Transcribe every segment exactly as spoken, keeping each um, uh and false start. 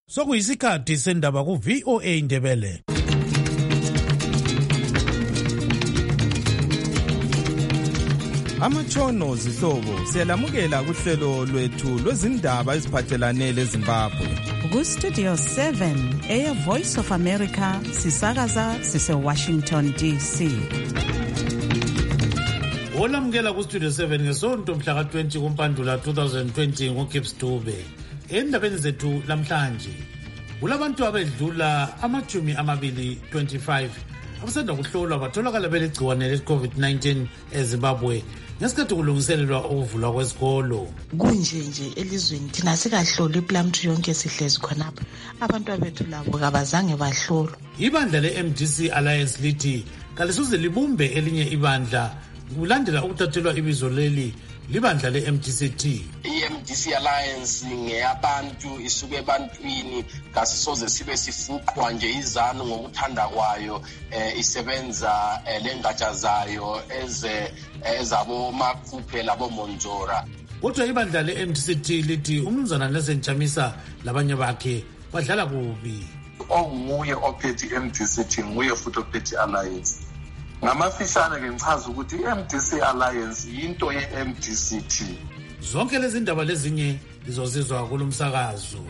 Sokuyisikhathi sendaba ku V O A Indebele. Amatshono zihlobo siyalamukela kuhlelo lwethu lwezindaba eziphathelane leZimbabwe. Ku Studio seven eya Voice of America sisakaza sise Washington D C. Olamukela ku Studio seven ngesonto mhla ka twenty kuMpandula twenty twenty ngoKips Dube. Endabeni zethu lamhlanje kulabantu abedlula amajumi amabili twenty-five abasanda kuhlolwa batholakala belegciwane le COVID nineteen eZimbabwe ngesikhathi kulungiselelwa ukuvulwa kwesikolo. Kunje nje elizweni thina sikahloli iPlumtree yonke sihlezi khonapha. Abantu abethu labo kabazange bahlolwa. Ibandla le M D C Alliance lithi kalisuze libumbe elinye ibandla kulandela ukuthathelwa ibizo leli libandla le M D C T. I-M D C Alliance ngeyabantu isuke ebantwini kasisoze sibe sifuqwa nje izanu ngokuthanda kwayo eh, isebenza eh, lengatsha zayo eze ezabo makhuphe labo monjora. Kodwa ibandla le M D C T lithi umnumzana Nelson Chamisa labanye bakhe badlala kubi. Onguye ophethe i-M D C T nguye futhi ophethe Alliance. Ngamafishane ke ngichaza ukuthi i-M D C Alliance yinto ye-M D C T. Zonke lezi ndaba lezinye lizozizwa kulomsakazo.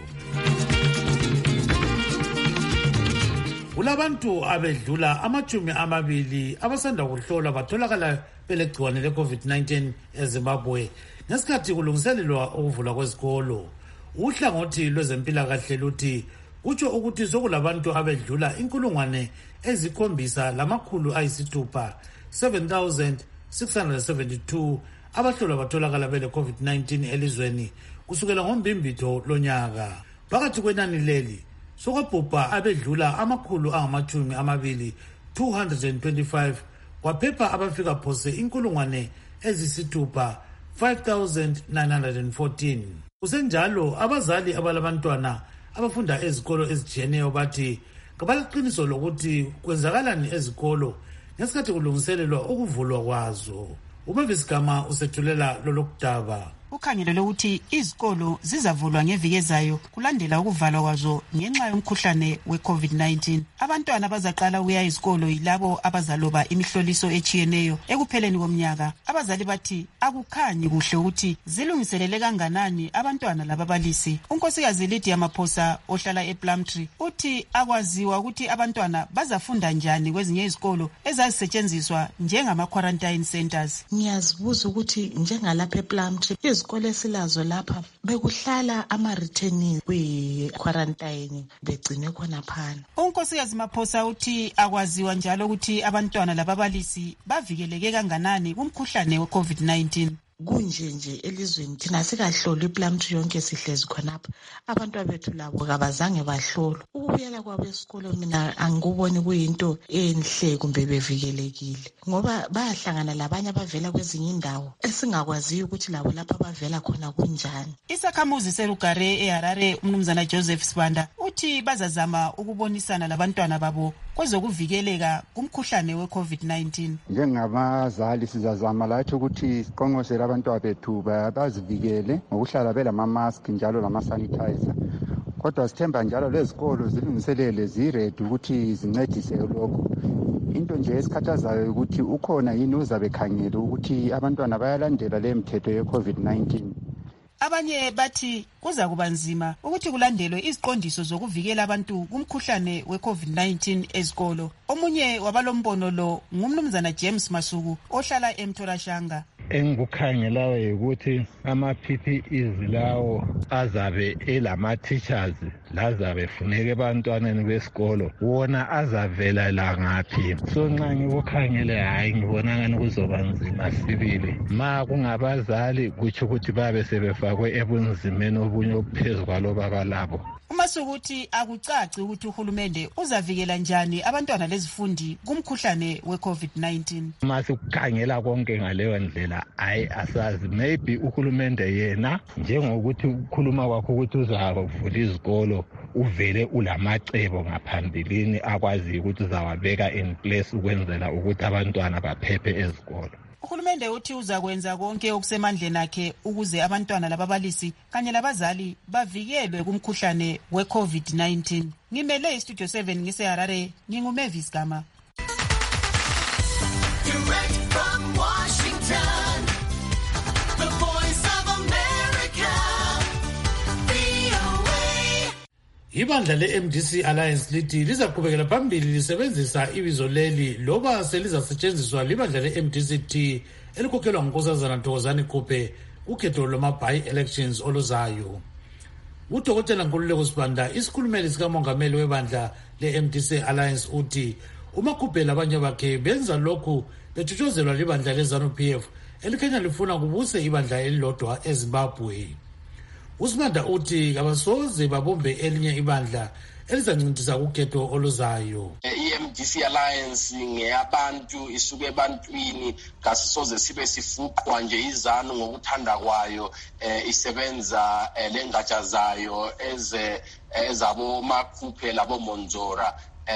Kulabantu abedlula amajumi amabili abasanda kuhlolwa batholakala belegciwane le COVID nineteen eZimbabwe ngesikhathi kulungiselelwa ukuvulwa kwesikolo. Uhlangothi lwezempilakahle luthi kutsho ukuthi sokulabantu abedlula inkulungwane ezikhombisa lamakhulu ayisithupha seven thousand six hundred seventy-two abahlolwa batholakala bele COVID nineteen elizweni kusukela ngombimbitho lonyaka. Phakathi kwenani leli sokwabhubha abedlula amakhulu angamachumi amabili two hundred twenty-five kwaphepha abafika phose inkulungwane ezisithupha five thousand nine hundred fourteen. Kusenjalo abazali abalabantwana abafunda ezikolo ezijiyeneyo bathi kabaliqiniso lokuthi kwenzakalani ezikolo ngesikhathi kulungiselelwa ukuvulwa kwazo. Umavis Gama usethulela lolokudaba. Ukhangelelwe ukuthi izikolo zizavulwa ngeviki ezayo kulandela ukuvalwa kwazo ngenxa yomkhuhlane we-COVID nineteen. Abantwana bazaqala ukuya izikolo yilabo abazaloba imihloliso echiyeneyo ekupheleni komnyaka. Abazali bathi akukhanyi kuhle ukuthi zilungiselele kanganani abantwana lababalisi. Unkosikazi Lydia Maphosa ohlala ePlumtree uthi akwaziwa ukuthi abantwana bazafunda njani kwezinye izikolo ezazisetshenziswa njengama quarantine centers. Ngiyazibuza ukuthi njengalapha ePlumtree izikole esilazo lapha bekuhlala ama-returnees kwi-quarantine begcine khona phana. Unkosikazi Maphosa uthi akwaziwa njalo ukuthi abantwana lababalisi bavikeleke kanganani kumkhuhlane we-COVID nineteen. Kunje nje elizweni thina sikahloli iPlumtree yonke sihlezi khonapha. Abantu abethu labo kabazange bahlolwa. Ukubuyela kwabo esikolo mina angikuboni kuyinto enhle kumbe bevikelekile ngoba bayahlangana labanye abavela kwezinye indawo esingakwaziyo ukuthi labo lapha abavela khona kunjani. Isakhamuzi seRugare eHarare umnumzana Joseph Sibanda uthi bazazama ukubonisana labantwana babo kwezokuvikeleka kumkhuhlane we-COVID nineteen. Njengabazali sizazama lathi ukuthi siqonqosele abantwana bethu bazivikele ngokuhlala belama-mask njalo lama-sanitizer. Kodwa sithemba njalo lezikolo zilungiselele ziredi ukuthi zincedise lokho. Into nje esikhathazayo ukuthi ukhona yini uzabe khangele ukuthi abantwana bayalandela le mthetho ye-COVID nineteen. Abanye bathi kuza kuba nzima ukuthi kulandelwe iziqondiso zokuvikela abantu kumkhuhlane we-COVID nineteen ezikolo. Omunye wabalombono lo ngumnumzana James Masuku ohlala eMthorashanga. Engikukhangelayo ukuthi ama-P P Es lawo azabe elama-teachers lazabe funeke ebantwaneni besikolo wona azavela la ngaphi. So nxa ngikukhangele hayi ngibona ngani kuzoba nzima sibili. Ma kungabazali kutsho ukuthi babe sebefakwe ebunzimeni obunye obuphezulu kwaloba balabo. Umasuku uthi akucaci ukuthi uhulumende uzavikela njani abantwana lezifundi kumkhuhlane we-COVID nineteen. Mase ukukhangela konke ngaleyo ndlela hayi asazi, maybe uhulumende yena njengokuthi ukukhuluma kwakho ukuthi uzavula izikolo uvele ulamacebo ngaphambilini akwazi ukuthi uzawabeka in place ukwenzela ukuthi abantwana baphephe ezikolo. Uhulumende uthi uzakwenza konke okusemandleni akhe ukuze abantwana lababalisi kanye labazali bavikelwe kumkhuhlane we-COVID nineteen. Ngimele iStudio seven ngiseHarare, nginguMavis Gama. Direct from Washington, the voice of America, V O A. Ibandla le-M D C Alliance lithi lizaqhubekela phambili lisebenzisa ibizo leli loba selizasetshenziswa libandla le-M D C T elikhokhelwa ngunkosazana Thokozani Kupe ukhetho lwama-by-elections oluzayo. UDokotela Nkululeko Sibanda, isikhulumeli sikamongameli webandla le-M D C Alliance, uthi uma Kupe labanye bakhe benza lokhu bethutshozelwa libandla le-ZANU-P F elikhanya lifuna kubuse ibandla elilodwa eZimbabwe. uSibanda uthi kabasoze babombe elinye ibandla elizancintisa ukhetho oluzayo. I-M D C Alliance ngeyabantu isuke ebantwini kasisoze sibe sifuqwa nje izanu ngokuthanda kwayo eh, isebenza eh, lengatsha zayo eze ezabo makhuphe labo monzora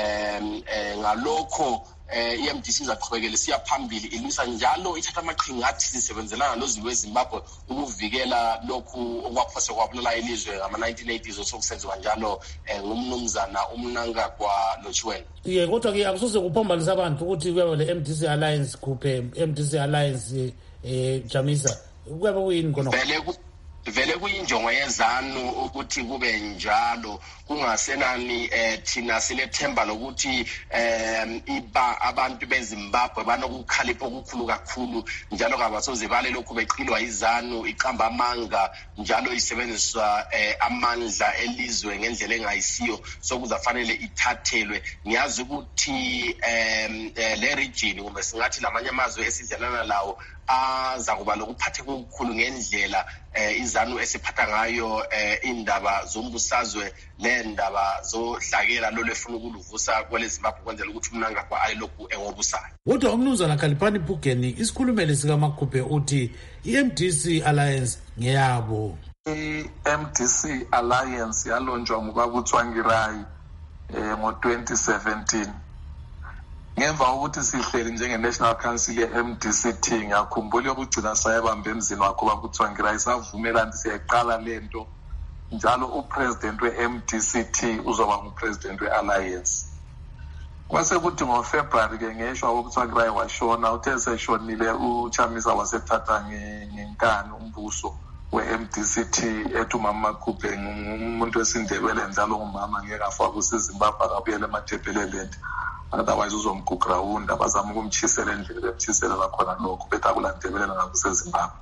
em eh, ngalokho eh I-M D C izaqhubekela siya phambili ilwisa njalo ithatha amaqhinga athi sisebenzelana noZimbabwe eZimbabwe ukuvikela lokhu okwaphose kwabulala ilizwe ngama nineteen eighties osokusenziwa njalo ngumnumzana uMnangagwa Lochiwela. Ye kodwa ke akusoze kuphambanisa abantu ukuthi kube le M D C Alliance Kupe M D C Alliance eh Jamisa kube kuyini khona vele vele kuyinjongo yezanu ukuthi kube njalo kungasenani eh thina silethemba lokuthi eh iba abantu beZimbabwe banokukhalipha okukhulu kakhulu njalo kabasoze bale lokhu beqilwa izanu iqamba amanga njalo isebenziswa eh amandla elizwe ngendlela engayisiyo sokuzafanele ithathelwe. Ngiyazi ukuthi eh le region kumbe singathi lamanye amazwe esizelana lawo aza kuba lokuphathe okukhulu ngendlela eh izanu esiphatha ngayo eh indaba zombusazwe lendaba zodlakela lo lefuna ukuluvusa kweleZimbabwe kwenzela ukuthi uMnangagwa ayi lokhu engobusayo. Kodwa umnumzana Khalipani Phugeni, isikhulumeli sikaMakhuphe, uthi i-M D C Alliance ngeyabo. I-M D C Alliance yalonjwa ngubaba uTsvangirai eh ngo twenty seventeen. Ngemva ukuthi sihleli njenge-National Council ye-M D C T ngiyakhumbula ukugcina sayebambe emzini wakho baba uTsvangirai savumelana siyayiqala lento njalo upresident we-M D C T uzoba ngupresident we-Alliance. Kwase kuthi ngoFebruary ke ngeshwa uTsvangirai washona, uthe seshonile uChamisa wasethatha ngenkani umbuso we-M D C T ethi uMama Kupe umuntu wesindebele njalo ngumama ngeke afwa kuseZimbabwe akabuyele emathebheleleni. Otherwise uzomgugrawunda abazama ukumchisela endlela bemchisela lakhona lokho bethi akulandebelela ngakuseZimbabwe.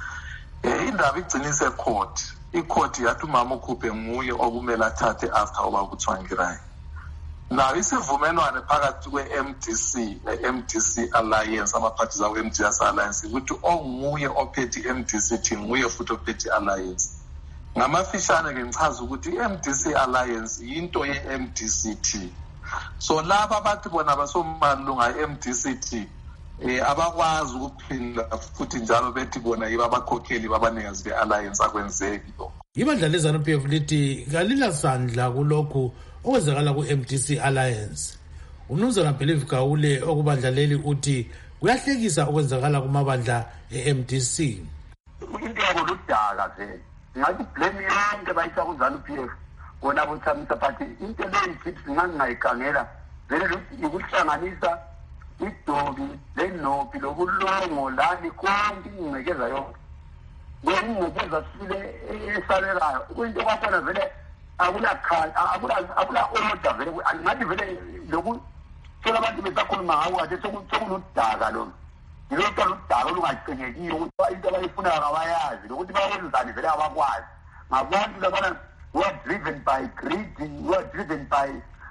Eh indaba igcinise court. I-court yathi uMama Kupe nguye okumele athathe after oba kuTsvangirai. Now isivumelwano phakathi kwe-M D C ne-M D C Alliance amaphathi zawo M D C Alliance ukuthi onguye ophethe i-M D C T nguye futhi ophethe Alliance. Ngamafishane ke ngichaza ukuthi i-M D C Alliance yinto ye-M D C T. So laba bathi bona basomalunga e-M D C T eh abakwazi ukuphinda futhi njalo bethi bona yiba abakhokheli babanikazi be-Alliance akwenzeki lokho. Ibandla le-ZANU-P F lithi kalila sandla kulokhu okwenzakala ku-M D C Alliance. Umnumzana Believe Gawule okubandla leli uthi kuyahlekisa okwenzakala kumabandla e-M D C. Into yabo ludaka vele ngathi blame yonke bayisa ku-ZANU-P F kona boThamisa phathi into leyithi singangayikhangela vele ukuhlanganisa idobi lenopi lokulongo lani konke ingcekeza yonke ngengcekeza sile esalelayo kuyinto kwakhona vele akulakhala akula akula order vele ngathi vele lokhu sola abantu besakhuluma ngawo kade sokuludaka lona yilonto ludaka olungacingekiyo ukuthi into abayifuna abayazi lokuthi bawenzani vele abakwazi ngabantu labana who are driven by greed, who are driven by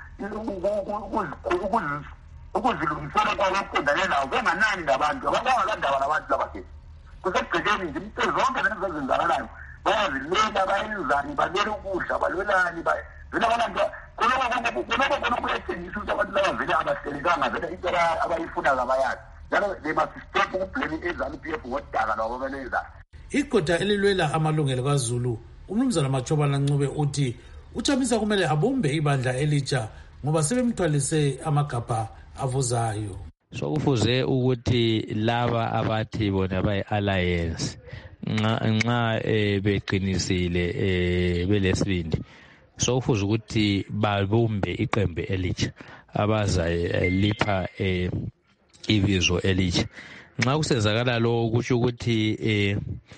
ukuzilungisela kwabaqondane nawo benganani labantu abangakandaba labantu labakhe kusegcekeni nje into zonke lezi ezenzakalayo bayazileka bayenzani balwela ukudla balwelani vele abantu konoko konoko kuyethengisa ukuthi abantu laba vele abahlelekanga vele into abayifuna kabayazi njalo they must stop ukublame i-ZANU-P F ngodaka lwabo belenzayo. Igqwetha elilwela amalungelo kaZulu umnumzana Machobana Ncube uthi uChamisa kumele abombe ibandla elitsha ngoba sebemthwalise amagabha avuzayo. so kufuze ukuthi laba abathi bona bayi-alliance nxa nxa eh, beqinisile eh, belesibindi so kufuze ukuthi babumbe iqembu elitsha abazalipha eh, ibizo elitsha nxa kusenzakala lo kusho ukuthi eh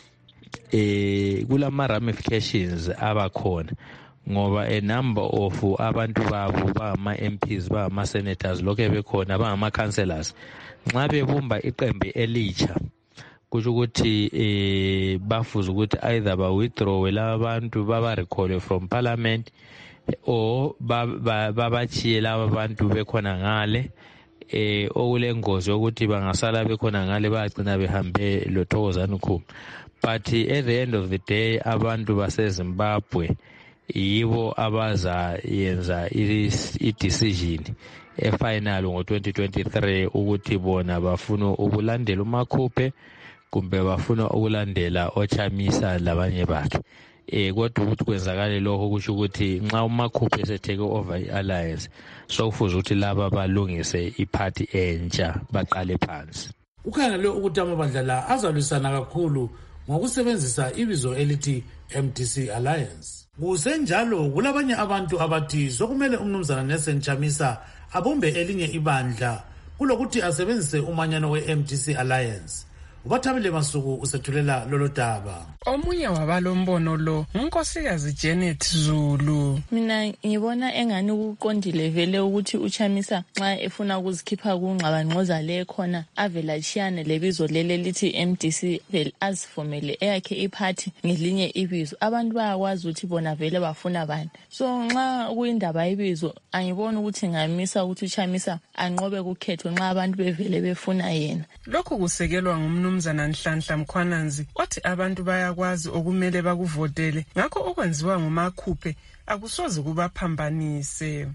eh kulama ramifications abakhona ngoba a number of abantu babo bama M Ps bama senators lokho bekhona bama councillors nxa bebumba iqembu elitsha kusho ukuthi eh bafuza ukuthi either ba withdraw labantu baba recall from parliament or babachiye laba bantu bekhona ngale eh okulengozi ukuthi bangasala bekhona ngale bagcina behambe loThokozani Khumalo. But at the end of the day abantu baseZimbabwe yibo abaza yenza i-decision e-final ngo twenty twenty-three ukuthi bona bafuna ukulandela uMakhuphe kumbe bafuna ukulandela oChamisa labanye bakhe. Eh kodwa ukuthi kwenzakale lokho kusho ukuthi nxa uMakhuphe esetake over i-alliance so kufuze ukuthi laba balungise iparty entsha baqale phansi. Ukhangele ukuthi amabandla la azalwisana kakhulu ngokusebenzisa ibizo elithi M D C Alliance. Kusenjalo kulabanye abantu abathi sokumele umnumzana Nelson Chamisa abombe elinye ibandla kulokuthi asebenzise umanyano we-M D C Alliance. Ubathabile Masuku usethulela lolo daba. Omunye wabalombono lo unkosikazi Janet Zulu. Mina ngibona engani ukuqondile vele ukuthi uChamisa nxa efuna ukuzikhipha kungxabangxoza le khona avela chiyane lebizo lele lithi M D C vele azifomele eyakhe iparty ngelinye ibizo. Abantu bayakwazi ukuthi bona vele bafuna bani. So nxa kuyindaba ibizo angibona ukuthi ngamisa ukuthi uChamisa anqobe kukhetho nxa abantu bevele befuna yena. Lokho kusekelwa ngumnumzana Nhlanhla Mkhwananzi othi abantu bayakwazi okumele bakuvotele ngakho okwenziwa nguMakhuphe akusoze kubaphambanise.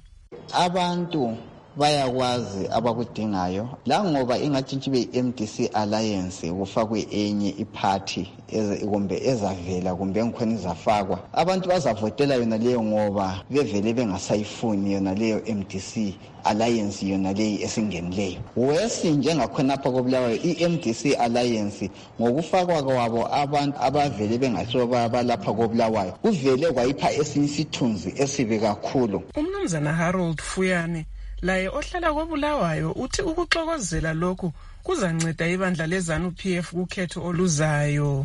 Abantu bayakwazi abakudingayo la ngoba ingatshintshi be M D C Alliance kufakwe enye iparty kumbe ezavela kumbe enkhona izafakwa abantu bazavotela yona leyo ngoba bevele bengasayifuni yona leyo M D C Alliance yona leyo esingenileyo. Wesi njengakhona apha koBulawayo i-M D C Alliance ngokufakwa kwabo abantu abavele bengasoba balapha koBulawayo kuvele kwayipha esinye isithunzi esibe kakhulu. Umnumzana Harold Fuyane laye ohlala koBulawayo uthi ukuxokozela lokhu kuzanceda ibandla leZANU P F kukhetho oluzayo.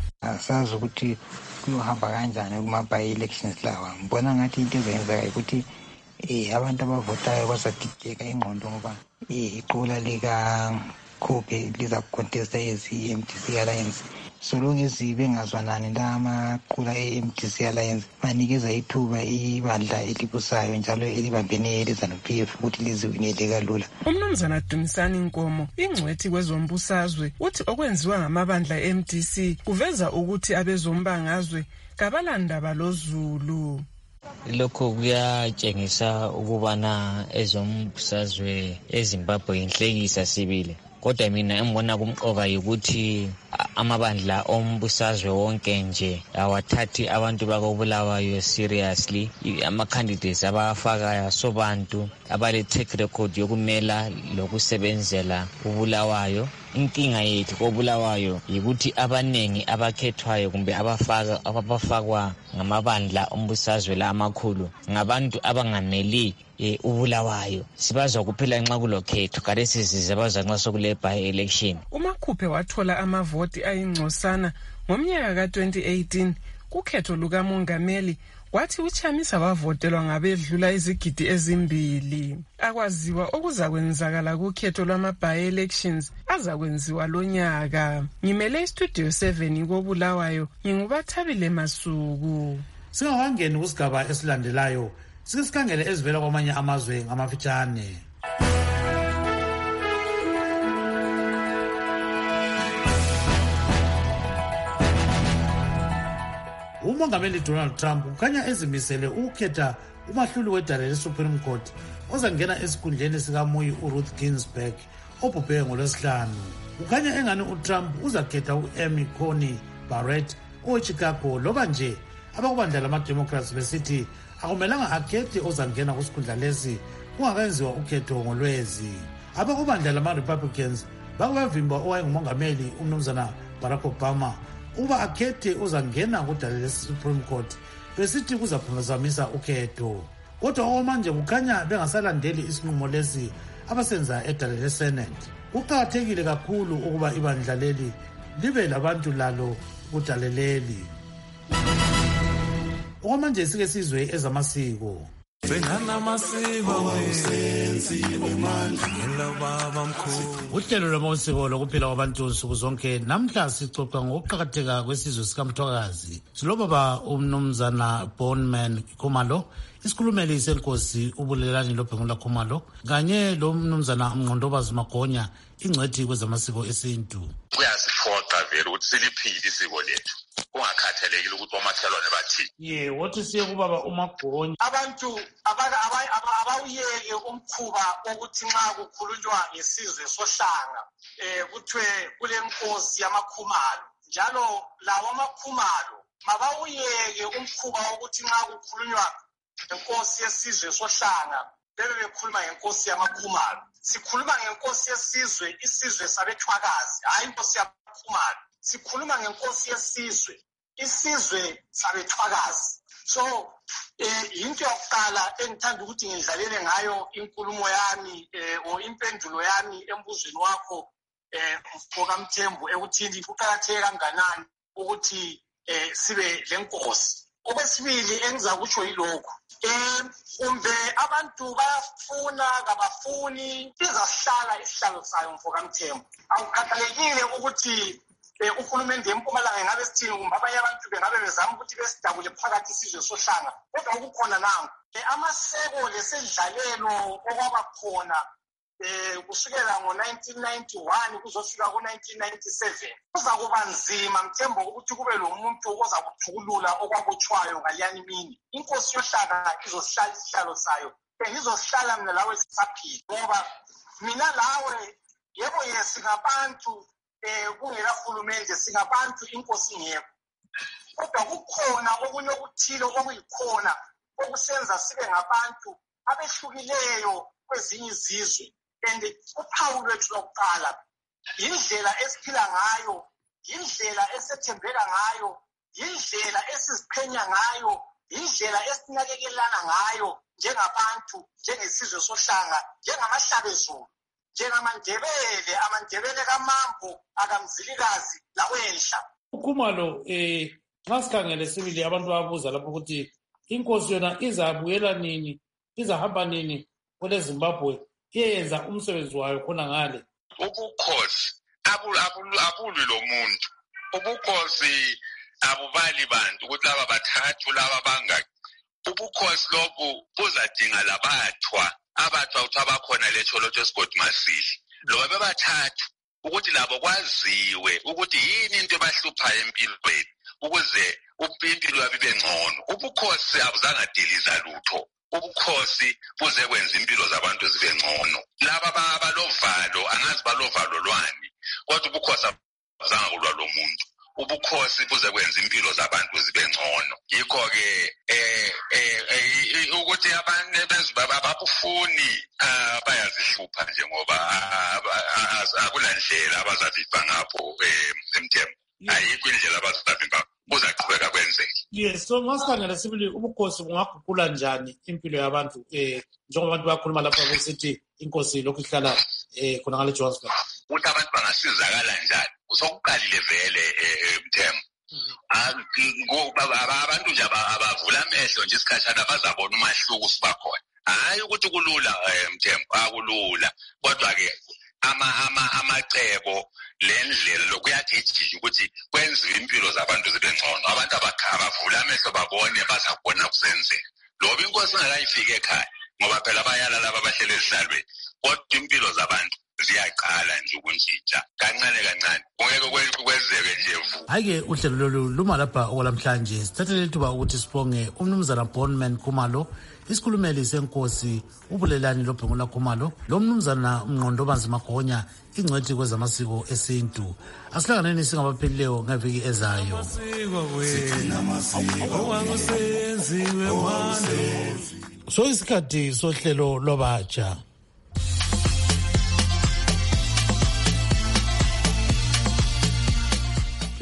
Asazi ukuthi kuyohamba kanjani kuma-by elections lawa. Mbona ngathi into ezenzeka ukuthi eh abantu abavotayo bazadideka ingqondo ngoba eh iqola lika Khuphe liza contesta ezi-M D C Alliance. So long as bengazwanani lamaqula e-M D C Alliance banikeza ithuba ibandla elibusayo njalo elibambene leZANU P F ukuthi liziwinele kalula. Umnumzana Dumisani Nkomo ingcwethi kwezombusazwe uthi okwenziwa ngamabandla e-M D C kuveza ukuthi abezombangazwe kabalandaba loZulu. Lokho kuyatshengisa ukubana ezombusazwe eZimbabwe inhlekisa sibile. Kodwa mina engibona kumqoka ukuthi amabandla ombusazwe wonke nje awathathi abantu bakoBulawayo seriously. Ama candidates abafaka sobantu abale track record yokumela lokusebenzela uBulawayo. Inkinga yethu koBulawayo yikuthi abanengi abakhethwayo kumbe abafaka abafakwa ngamabandla ombusazwe la amakhulu ngabantu abanganeli e uBulawayo. Sibazwa kuphela nxa kulokhetho kade sizize bazwa nxa sokule by election. uMakhuphe wathola amavoti ayingcosana ngomnyaka ka twenty eighteen kukhetho lukamongameli wathi uChamisa wavotelwa ngabedlula izigidi ezimbili. Akwaziwa okuzakwenzakala kukhetho lwama-by elections azakwenziwa lonyaka. Ngimele istudio seven koBulawayo ngingubathabile Masuku. Singakangeni kusigaba esilandelayo sike sikhangele ezivela kwamanye amazwe ngamafitshane. Umongameli Donald Trump ukhanya ezimisele ukukhetha umahluli wedala leSupreme Court ozangena esikhundleni sikaMuyi uRuth Ginsburg obhubhe ngolwesihlanu. Ukhanya engani uTrump uzakhetha uAmy Coney Barrett oweChicago loba nje abakubandla lama-Democrats besithi akumelanga akhethe ozangena kusikhundla lesi kungakwenziwa ukhetho ngolwezi. abakubandla lama-Republicans bakubavimba owayengumongameli umnumzana Barack Obama uba akhethe uzangena kudala le-Supreme Court besithi kuzaphazamisa ukhetho. Kodwa okwamanje kukhanya bengasalandeli isinqumo lesi abasenza edala le-Senate. Kuqakathekile kakhulu ukuba ibandla leli libe labantu lalo kudala leli. Okwamanje sike sizwe ezamasiko. Uhlelo lwamasiko lokuphila kwabantu nsuku zonke namhla sixoxa ngokuqakatheka kwesizwe sikamthwakazi. Silobaba umnumzana Bowman Khumalo, isikhulumeli senkosi ubulelani loBhengula Khumalo, kanye lo mnumzana Mnqondobazi Magonya, ingcwethi kwezamasiko esintu. Kuyasiphoqa vele ukuthi siliphile isiko lethu kungakhathalekile ukuthi omakhelwane bathini. Ye wothi siye kubaba uMagonya. Abantu abawuyeke umkhuba wokuthi nxa kukhulunywa ngesizwe sohlanga eh kuthiwe kule nkosi yamakhumalo, njalo lawo amakhumalo mabawuyeke umkhuba wokuthi nxa kukhulunywa ngenkosi yesizwe sohlanga bebe bekhuluma ngenkosi yamakhumalo. Sikhuluma ngenkosi yesizwe, isizwe sabethwakazi, hayi inkosi yamakhumalo. Sikhuluma ngenkosi yesizwe, isizwe sabethwakazi. So eh into yokuqala engithanda ukuthi ngidlalele ngayo inkulumo yami eh o impendulo yami embuzweni wakho eh ngokamthembu ekuthini kuqakatheke kanganani ukuthi eh sibe lenkosi. Okwesibili engizakutsho yilokho, eh kumbe abantu bayafuna kabafuni izasihlala isihlalo sayo ngokamthembu. Awukhathalekile ukuthi uhulumende eMpumalanga ngabe sithini kumbe abanye abantu bengabe bezama ukuthi besidabule phakathi isizwe sohlanga, kodwa ukukhona nangu amaseko lesedlalelo okwaba khona eh kusukela ngo nineteen ninety-one kuzofika ku nineteen ninety-seven kuza kuba nzima mthembo ukuthi kube lo muntu oza kuthukulula okwakutshwayo ngaliyani mini. Inkosi yohlanga izosihlala isihlalo sayo, ngizosihlala mina lawe sisaphila, ngoba mina lawe yebo yesingabantu eh kungela hulumende, singabantu inkosi ngekho, kodwa kukhona okunye okuthile okuyikhona okusenza sibe ngabantu abehlukileyo kwezinye izizwe. And uphawu lwethu lokuqala yindlela esiphila ngayo, yindlela esethembeka ngayo, yindlela esiziqhenya ngayo, yindlela esinakekelana ngayo njengabantu, njengesizwe sohlanga, njengamahlabezulu, njengamandebele, amandebele kaMambo, akamzilikazi lawehla. Ukhumalo eh nxa sikhangele sibili abantu babuza lapho ukuthi inkosi yona izabuyela nini, izahamba nini kule Zimbabwe yenza umsebenzi wayo khona ngale. Ubukhosi abulwi lo muntu, ubukhosi abubali bantu ukuthi laba bathathu laba bangaki. Ubukhosi lokhu buzadinga labathwa abathwa ukuthi abakhona lecholotsho esigodi Masili loba bebathathu ukuthi labo kwaziwe ukuthi yini into ebahluphayo empilweni ukuze impilo yabo ibe ngcono. Ubukhosi abuzange deliza lutho, ubukhosi buze kwenza impilo zabantu zibe ngcono. Laba abalovalo angazi balovalo lwani, kodwa ubukhosi abuzange kulwa lo muntu. Ubukhosi buze kwenza impilo zabantu zibe ngcono. Yikho ke eh eh ukuthi abantu bezibaba babufuni bayazihlupha nje ngoba akulandlela abazaviva ngapho emthembu. Ayikho indlela abazaviva kuzaqhubeka kwenzeke. Yes, so ngasikhangela sibili ubukhosi bungaguqula njani impilo yabantu eh njengoba abantu bakhuluma lapha besithi inkosi lokhu ihlala eh khona ngale Johannesburg. Ukuthi abantu bangasizakala njani usokuqalile vele emthembu. Abantu nje abavula amehlo nje isikhashana bazabona umahluko sibakhona. Hayi ukuthi kulula emthembu, akulula, kodwa ke ama ama amacebo lendlela lokuyagijija ukuthi kwenziwe impilo zabantu zibe ngcono. Abantu abavula amehlo babone bazabona kusenzeka. Loba inkosi ingakayifike ekhaya ngoba phela bayala laba abahlele ezihlalweni, kodwa impilo zabantu ziyaqala nje ukuntshintsha kancane kancane, kungeke kwenzeke nje vu. Hayi ke uhlelo lolu luma lapha okwalamhlanje sithathele ithuba ukuthi sibonge umnumzana Bowman Khumalo, isikhulumeli senkosi ubulelani loBhengula Khumalo, lo mnumzana Mnqondobazi Magonya, ingcwethi kwezamasiko esintu. Asihlanganeni singabaphilileyo ngeviki ezayo. So isikhathi sohlelo lwabatsha.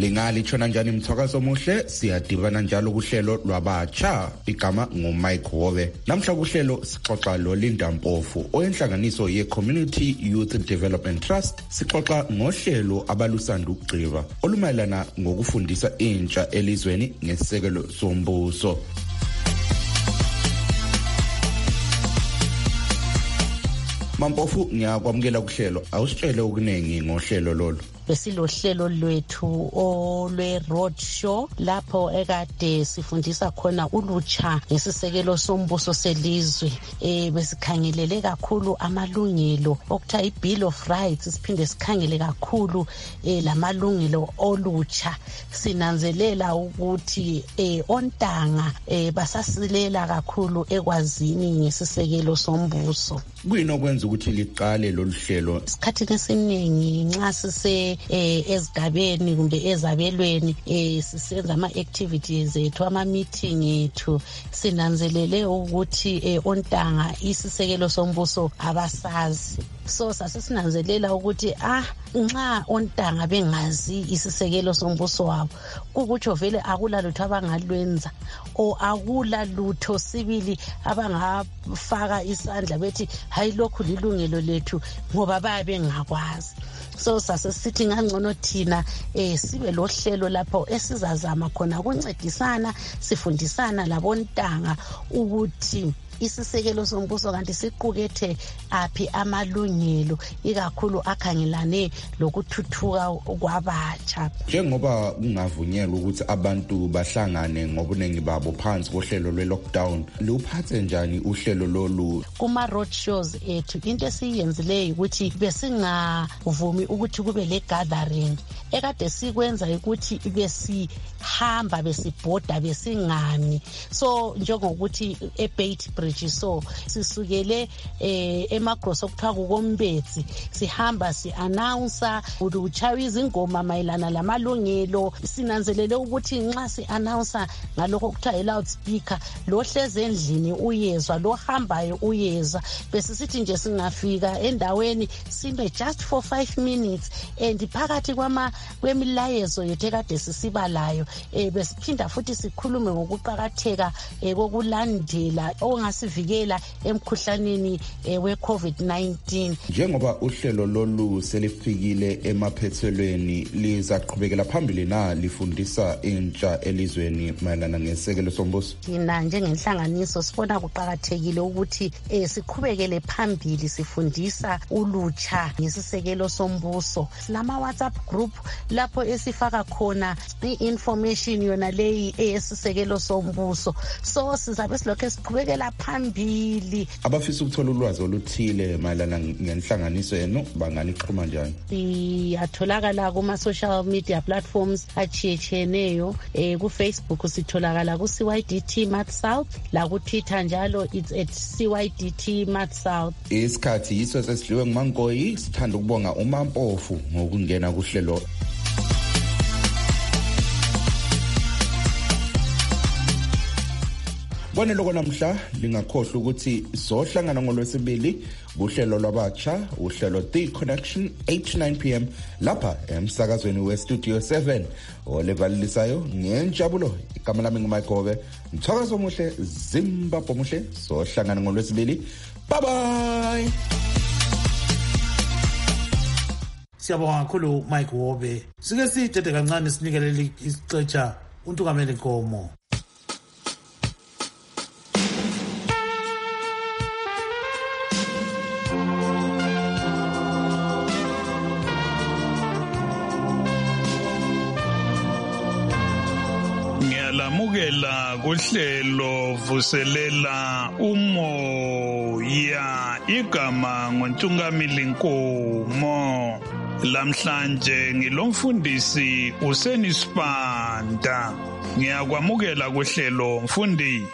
Lingalitshona njani Mthwakazo Muhle? Siyadibana njalo kuhlelo lwabatsha. Igama nguMike Hobe. Namhla kuhlelo sixoxa loLinda Mpofu oyenhlanganiso ye-Community Youth Development Trust. Sixoxa ngohlelo abalusanda ukugqiba olumayelana ngokufundisa intsha elizweni ngesisekelo sombuso. Mampofu, ngiyakwamukela kuhlelo. Awusitshele ukunengi ngohlelo lolu. Besilohlelo lwethu olwe road show lapho ekade sifundisa khona ulutsha ngesisekelo sombuso selizwe. Eh besikhangelele kakhulu amalungelo okuthiwa iBill of Rights, siphinde sikhangele kakhulu eh lamalungelo olutsha. Sinanzelela ukuthi eh ontanga eh basasilela kakhulu ekwazini ngesisekelo sombuso. Kuyini okwenza ukuthi liqale lolu hlelo? Isikhathi esiningi nxa sise eh ezigabeni kumbe ezabelweni eh sisenza ama activities ethu, ama meeting ethu, sinanzelele ukuthi eh ontanga isisekelo sombuso abasazi. So sasisinanzelela ukuthi ah nxa ontanga bengazi isisekelo sombuso wabo kukutsho vele akula lutho abangalwenza o akula lutho sibili abangafaka isandla bethi hayi lokhu lilungelo lethu ngoba bayabe ngakwazi. So sasesithi ngangcono thina eh sibe lohlelo lapho esizazama khona ukuncedisana, sifundisana labontanga ukuthi isisekelo sombuso kanti siqukethe aphi amalungelo ikakhulu akhangelane lokuthuthuka kwabatsha. Njengoba kungavunyelwa ukuthi abantu bahlangane ngobunengi babo phansi kohlelo lwe-lockdown, luphathe njani uhlelo lolu? Kuma road shows ethu into esiyenzileyo ukuthi besingavumi ukuthi kube le gathering ekade sikwenza ukuthi besihamba besibhoda besingami. So njengokuthi eBait Bridge so sisukele eh emagroso okuthiwa kukombetsi sihamba si announce ukuchaya izingoma mayelana lamalungelo. Sinanzelele ukuthi nxa si announce ngalokho okuthiwa i-loudspeaker lo hleze endlini uyezwa, lo hambayo uyezwa. Besisithi nje singafika endaweni sime just for five minutes and phakathi kwama kwemilayezo yethu ekade sisibalayo eh besiphinda futhi sikhulume ngokuqhakatheka kokulandela ongasivikela emkhuhlaneni we COVID nineteen. Njengoba uhlelo lolu selifikile emaphethelweni, lizaqhubekela phambili na lifundisa intsha elizweni mayelana ngesekelo sombuso? Thina njengenhlanganiso sibona kuqhakathekile ukuthi eh siqhubekele phambili sifundisa ulutsha ngesisekelo sombuso. Silama WhatsApp group lapho esifaka khona i-information yona leyi eyesisekelo sombuso. So sizabe silokho siqhubekela phambili. Abafisa ukuthola ulwazi oluthile mayelana ngenhlanganiso yenu bangalixhuma njani? Siyatholakala kuma social media platforms achiecheneyo. Eh ku Facebook sitholakala ku C Y D T Mat South, la ku Twitter njalo it's at C Y D T Mat South. Isikhathi yiso sesidliwe nguMankoyi. Sithanda ukubonga uMampofu ngokungena kuhlelo. Bone lokho namhla lingakhohlwa ukuthi sohlangana ngolwesibili kuhlelo lwabatsha, uhlelo The Connection eight to nine p m lapha emsakazweni we Studio seven. Olevalisayo ngenjabulo, igama lami nguMike Hobe. Mthwakazo muhle, Zimbabwe muhle, sohlangana ngolwesibili. Bye bye. Siyabonga kakhulu Mike Hobe. Sike sithethe kancane sinikele isixetsha uNtungameli Nkomo. Ngiyalamukela kuhlelo vuselela umoya, igama ngoNtungameli Nkomo. Lamhlanje ngilomfundisi uSenisipanda. Ngiyakwamukela kuhlelo mfundisi.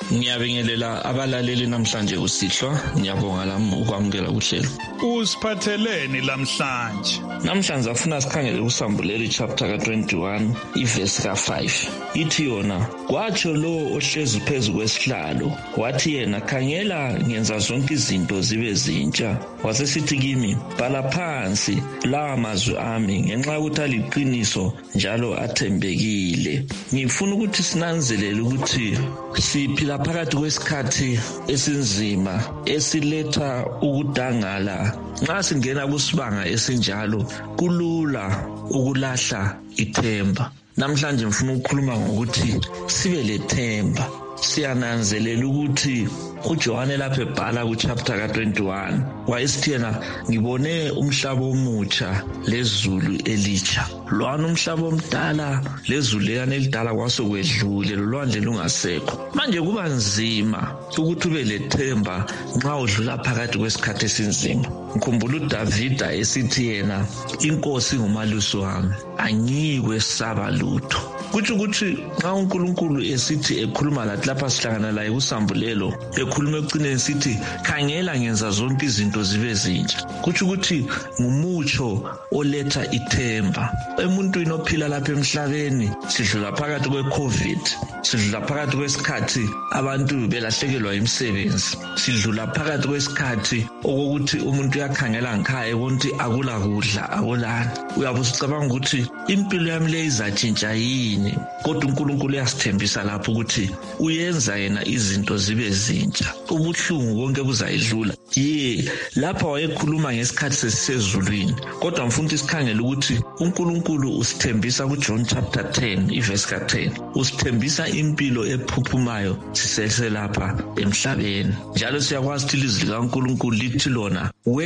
Ngiyabingelela abalaleli namhlanje usihlwa, ngiyabonga lami ukwamukela uhlelo. Usiphatheleni lamhlanje? Namhlanje afuna sikhangele usambuleli chapter ka twenty-one iverse ka five. Ithi yona, kwatsho lo ohlezi phezu kwesihlalo, wathi yena khangela ngenza zonke izinto zibe zintsha. Wasesithi kimi, bhala phansi lawa mazwi ami ngenxa yokuthi aliqiniso njalo athembekile. Ngifuna ukuthi sinanzelele ukuthi siphila phakathi kwesikhathi esinzima esiletha ukudangala. Nxa singena kusibanga esinjalo kulula ukulahla ithemba. Namhlanje ngifuna ukukhuluma ngokuthi sibe lethemba. Siyananzelela ukuthi uJohane lapha ebhala ku chapter ka twenty-one wayesithi yena ngibone umhlaba omutsha lezulu elitsha. Lwana umhlaba omdala lezulu leyana elidala kwasokwedlule lolwandle lungasekho. Manje kuba nzima ukuthi ube lethemba nxa udlula phakathi kwesikhathi esinzima. Ngikhumbula uDavida esithi yena inkosi ngumalusi wami angikwe saba lutho. Kuthi ukuthi nxa uNkulunkulu esithi ekhuluma lathi lapha sihlangana laye kusambulelo ekhuluma ekucineni sithi khangela ngenza zonke izinto zibe zintsha. Kuthi ukuthi ngumutsho oletha ithemba. Emuntwini ophila lapha emhlabeni sidlula phakathi kwe-COVID, sidlula phakathi kwesikhathi abantu belahlekelwa imisebenzi, sidlula phakathi kwesikhathi okokuthi umuntu uyakhangela ngikhaya ukuthi akula kudla akulani. Uyabe usicabanga ukuthi impilo yami le izatshintsha yini, kodwa uNkulunkulu uyasithembisa lapho ukuthi uyenza yena izinto zibe zintsha. Ubuhlungu bonke buzayidlula. Ye lapha wayekhuluma ngesikhathi sesizulwini, kodwa mfuna ukuthi sikhangele ukuthi uNkulunkulu usithembisa ku John chapter ten iverse ka ten. Usithembisa impilo ephuphumayo siseselapha emhlabeni. Njalo siyakwazi ukuthi ilizwi likaNkulunkulu lithi lona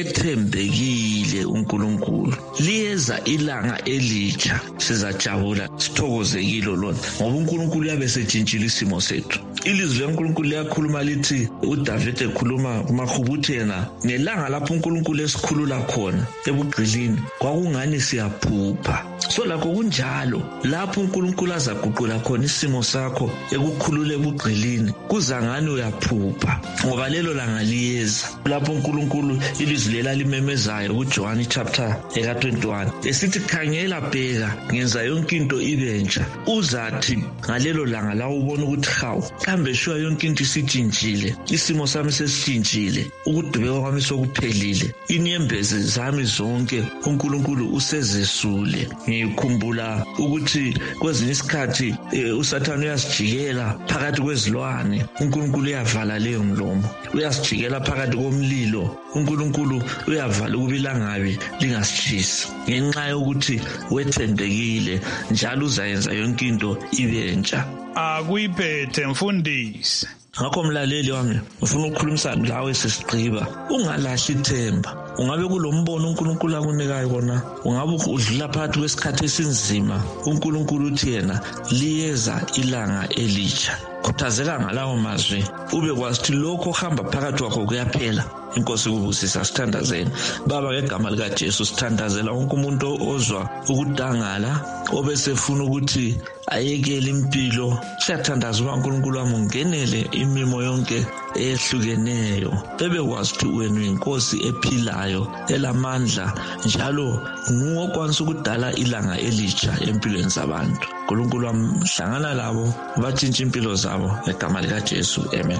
wethembekile uNkulunkulu. Liyeza ilanga elitsha sizajabula sithokozekile lona ngoba uNkulunkulu uyabe setshintshile isimo sethu. Ilizwi likaNkulunkulu liyakhuluma lithi uDavid ekhuluma kumaHubuthi yena nelanga lapho uNkulunkulu esikhulula khona ebugqilini kwakungani siyaphupha. So lakho kunjalo lapho uNkulunkulu azaguqula khona isimo sakho ekukhulule ebugqilini kuza ngani uyaphupha ngoba lelo langa liyeza. Lapho uNkulunkulu ilizwi lela limemezayo kuJohn chapter ka twenty-one esithi khangela bheka ngenza yonke into ibe ntsha. Uzathi ngalelo langa la ubona ukuthi hawu kambe shuwa yonke into isitshintshile, isimo sami sesitshintshile, ukudubeka kwami sokuphelile, inyembezi zami zonke uNkulunkulu usezesule. Ngikhumbula ukuthi kwezinye isikhathi uSathane uyasijikela phakathi kwezilwane, uNkulunkulu uyavala leyo mlomo. Uyasijikela phakathi komlilo, uNkulunkulu uyavala ukuba ilangabi lingasishisi. Ngenxa yokuthi wethembekile njalo uzayenza yonke into ibe ntsha. Akuyiphethe mfundisi. Ngakho mlaleli wami ufuna ukukhulumisana lawe sesigqiba, ungalahli ithemba. Ungabe kulombono uNkulunkulu akunikayo kona, ungabe udlula phakathi kwesikhathi esinzima, uNkulunkulu uthi yena liyeza ilanga elitsha. Khuthazeka ngalawo mazwi ube kwazi ukuthi lokho hamba phakathi kwakho kuyaphela. Inkosi kubusisa sithandazeni. Baba ngegama lika Jesu sithandazela wonke umuntu ozwa ukudangala obesefuna ukuthi ayekele impilo. Siyathandaza uNkulunkulu wami ungenele imimo yonke ehlukeneyo. Bebekwazi ukuthi wena uyinkosi ephilayo elamandla njalo ngokwanisa ukudala ilanga elitsha empilweni zabantu. uNkulunkulu wami hlangana labo batshintshe impilo zabo ngegama lika Jesu. Amen.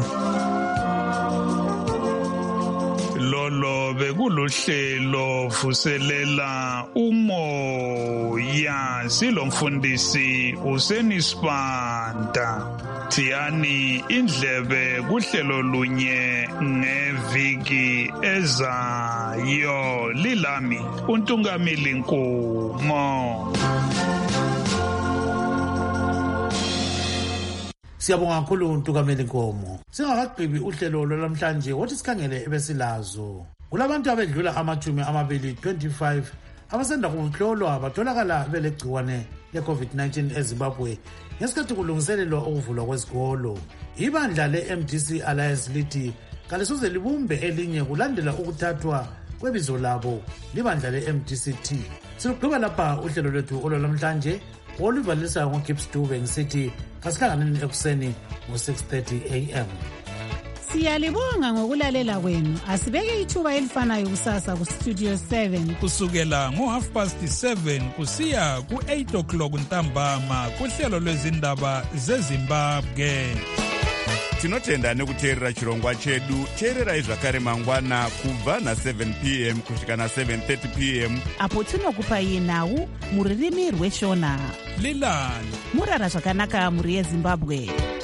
Lolo bekuluhlelo vuselela umoya silomfundisi uSenisibanda. Thiyani indlebe kuhlelo lunye ngeviki ezayo. Lilami uNtungamili Nkomo. Siyabonga kakhulu uNtungameli Nkomo. Singakagqibi uhlelo lwamhlanje wothi sikhangele ebesilazo. Kulabantu abedlula amachumi amabili twenty-five abasanda kuhlolwa batholakala belegciwane le-COVID nineteen eZimbabwe ngesikhathi kulungiselelwa ukuvulwa kwezikolo. Ibandla le-M D C Alliance lithi kalisoze libumbe elinye kulandela ukuthathwa kwebizo labo libandla le-M D C T. Silugqiba lapha uhlelo lwethu olwalamhlanje oluvalisayo ngoGibbs Dube ngisithi kasihlanganeni ekuseni ngo-six thirty a m Siyalibonga ngokulalela kwenu. Asibeke ithuba elifanayo kusasa kustudio seven kusukela ngo-half past seven kusiya ku-eight o'clock ntambama kuhlelo lwezindaba zezimbabwe. tinotenda nekuteerera chirongwa chedu. teererai zvakare mangwana kubva na-seven p m kusvika na-seven thirty p m apo tinokupai nhau muririmi rweshona. lilani murara zvakanaka mhuri yezimbabwe.